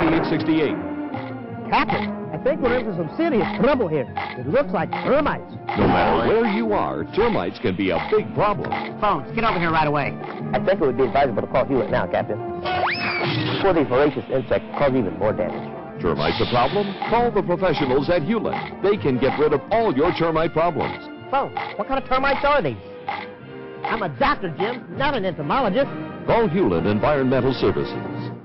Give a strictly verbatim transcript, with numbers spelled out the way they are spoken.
twenty-eight sixty-eight. Captain, I think we're in for some serious trouble here. It looks like termites. No matter where you are, termites can be a big problem. Phones, get over here right away. I think it would be advisable to call Hewlett now, Captain. Before these voracious insects cause even more damage. Termites a problem? Call the professionals at Hewlett. They can get rid of all your termite problems. Phone, what kind of termites are these? I'm a doctor, Jim, not an entomologist. Call Hewlett Environmental Services.